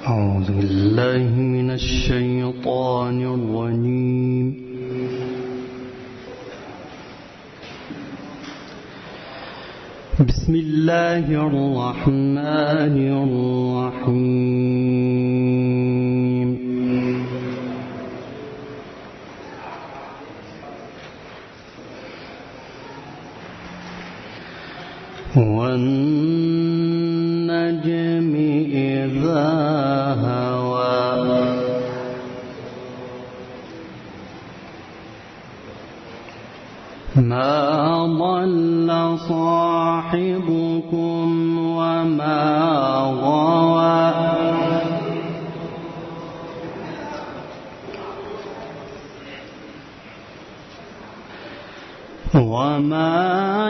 أعوذ بالله من الشيطان الرجيم. بسم الله الرحمن الرحيم. والنجم إذا هوى ما ضل صاحبكم وما غوى وما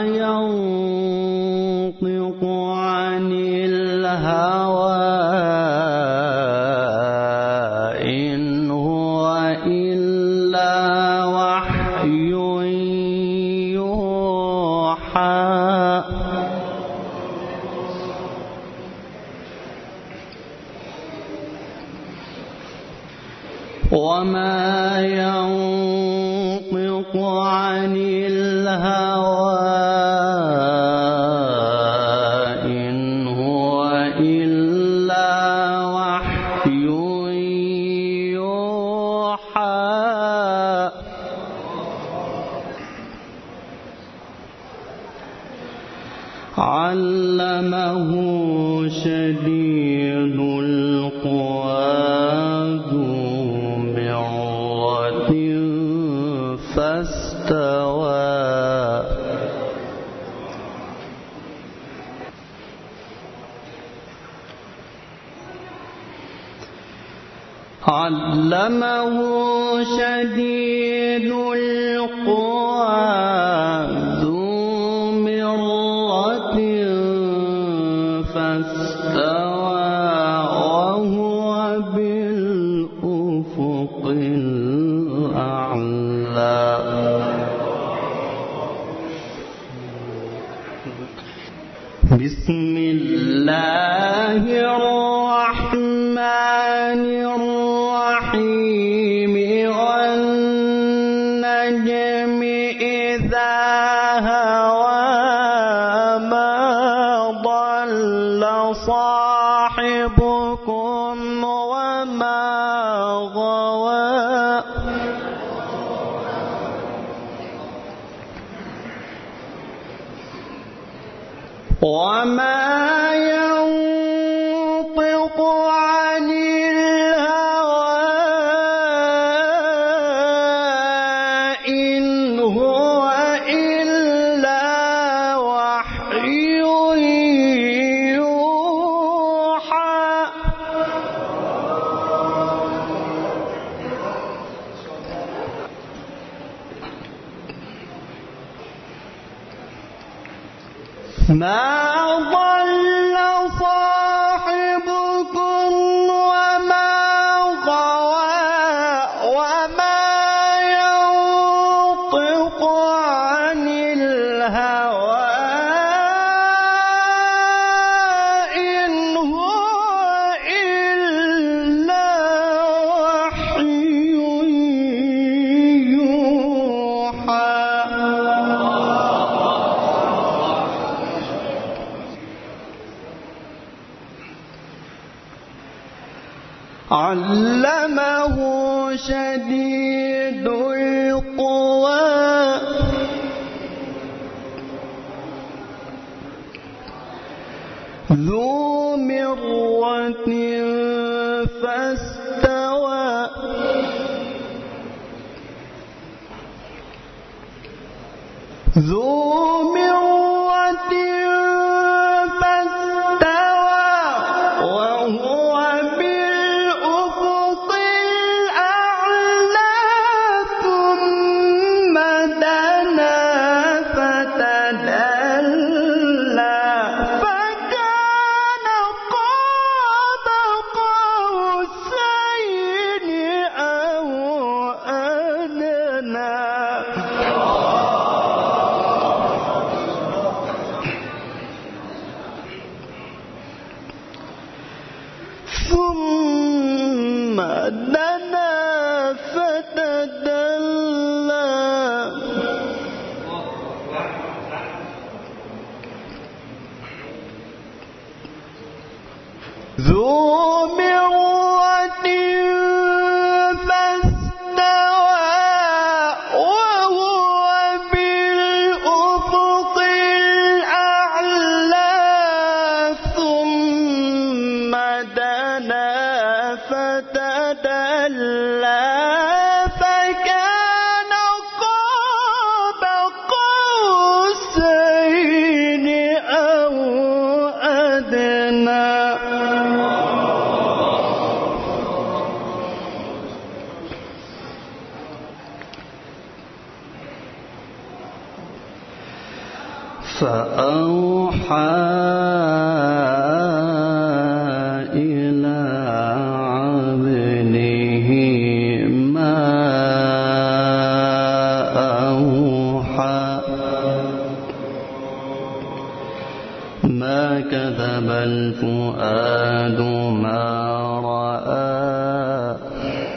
ينطق عن الهوى إن هو إلا وحي يوحى. وما ينطق عن الهوى إن هو إلا وحي يوحى. علمه شديد القوى فاستوى. علمه شديد القوى ذو مرة فاستوى وهو بالأفق الأعلى. بسم الله الرحمن الرحيم. والنجم إذا هوى ما ضل صاحبكم وما غوى وما ينطق عن الهوى إن هو إلا وحي يوحى. ما ضل صاحبكم وما غوى وما ينطق عن الهوى إن هو إلا وحي يوحى. علمه شديد القوى ذو مرة فاستوى ذو مرة فاستوى وهو بالأفق الأعلى ثم دنا فتدلى فكان قاب قوسين أو أدنى. دنا فتدلى ذو مرة فاستوى وهو بالأفق الأعلى ثم دنا فتدلى فكان قاب قوسين أو أدنى فأوحى إلى عبده ما أوحى ما كذب الفؤاد ما رأى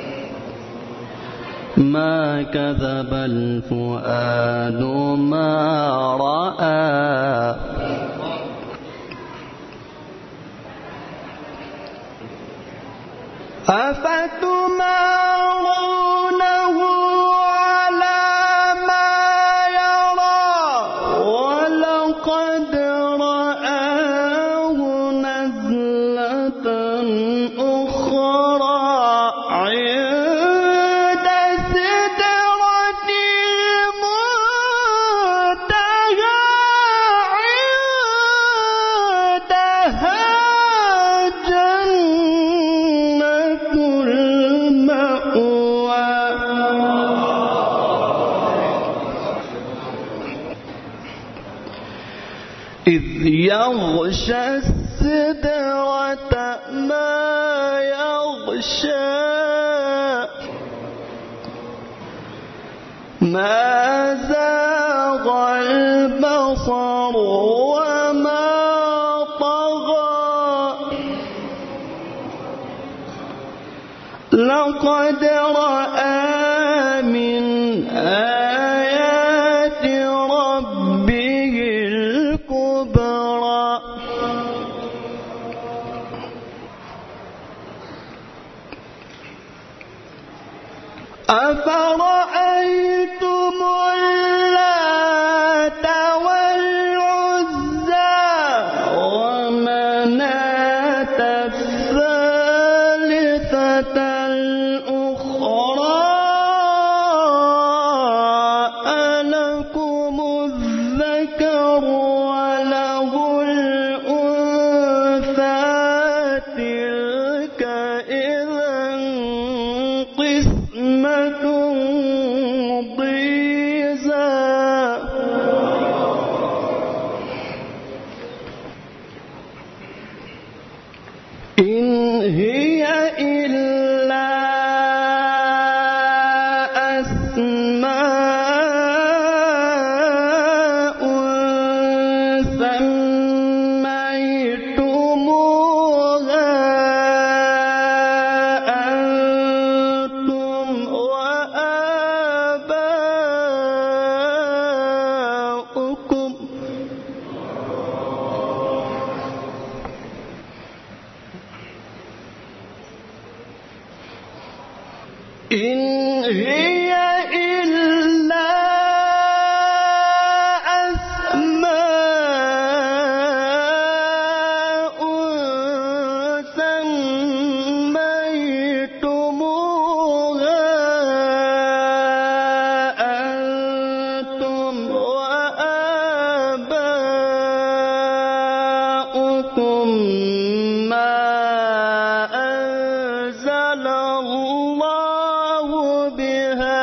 ما كذب الفؤاد ما رأى أفتمارونه على ما يرى ولقد رآه نزلة أخرى عند سدرة المنتهى عندها جنة المأوى إذ يغشى السدرة ما يغشى ما زاغ البصر وما طغى لقد رأى من آيات ربه الكبرى أفرأيتم اللات والعزى ومناة الثالثة الأخرى ألكم الذكر وله الأنثى تلك إذا قسمة ضيزى إن هي إلا أسماء سميتموها أنتم وآباؤكم إن هي إلا أسماء سميتموها أنتم وآباؤكم ما أنزل الله بها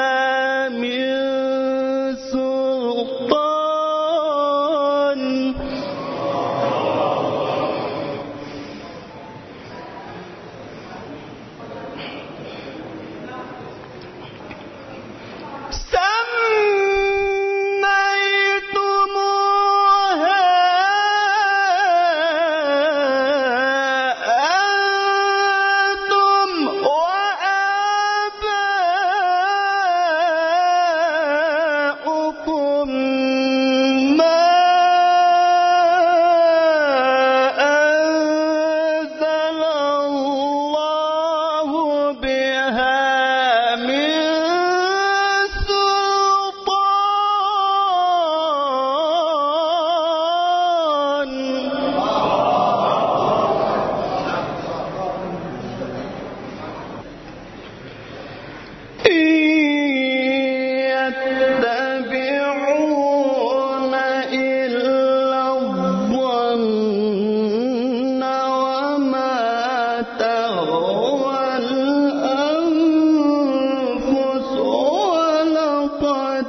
والأنفس ولقد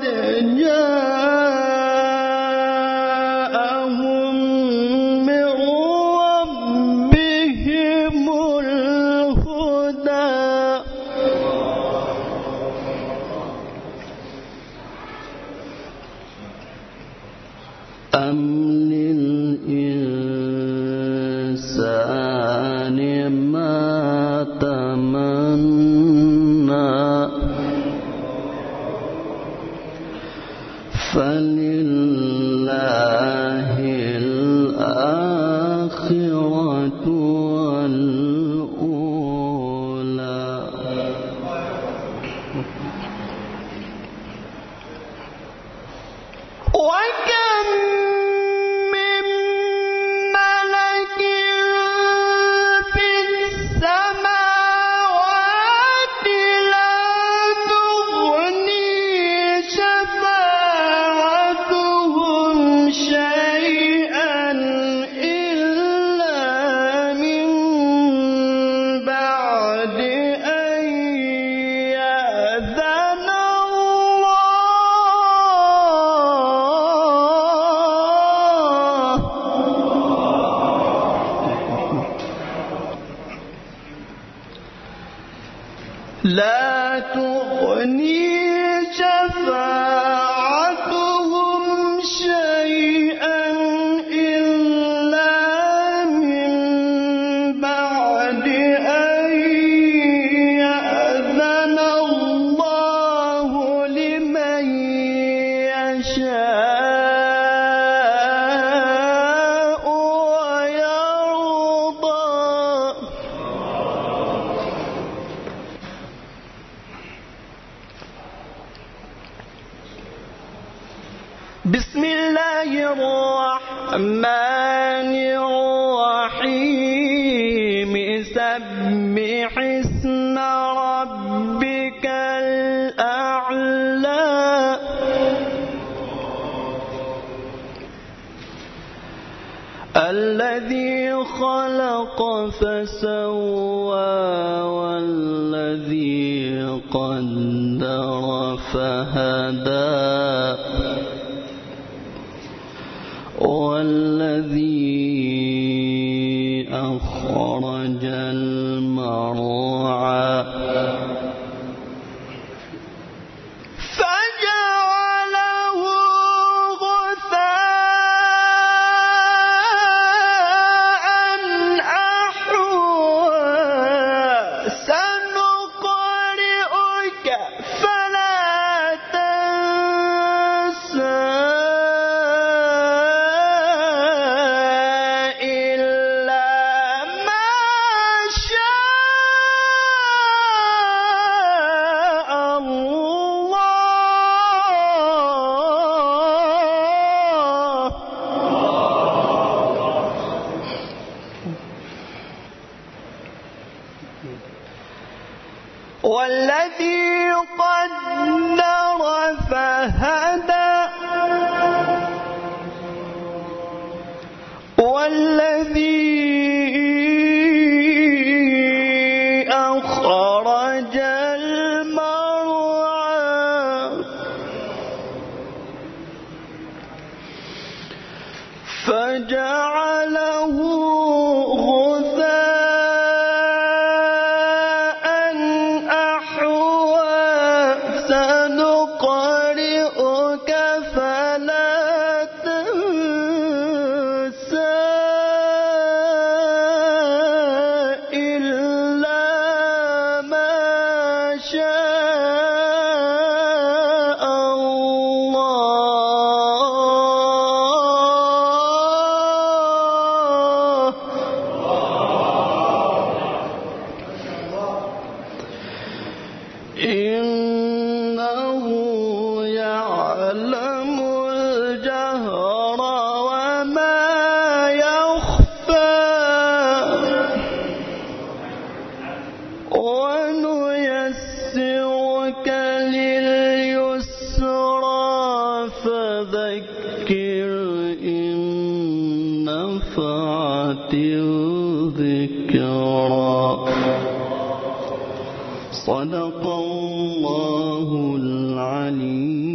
جاءهم من ربهم الهدى أم للإنسان ما تمنى فلله الآخرة والأولى وكم من ملك في السماوات لا تغني شفاعتهم شيئا إلا من بعد أن يأذن لا تغني شفاعتهم شيئا إلا من بعد أن يأذن الله لمن يشاء ويرضى بسم الله الرحمن الرحيم سبح اسم ربك الأعلى الذي خلق فسوى والذي قدر فهدى والذي أخرج المرعى فجعله غثاء أحوى سنقرئك فلا تنسى والذي قدر فهدى والذي أخرج المرعى فجعله سنقرئك فلا تنسى إلا ما شاء الله إنه يعلم الجهر وما يخفى ونيسرك لليسرى فذكر إن نفعت الذكرى صدق الله العلي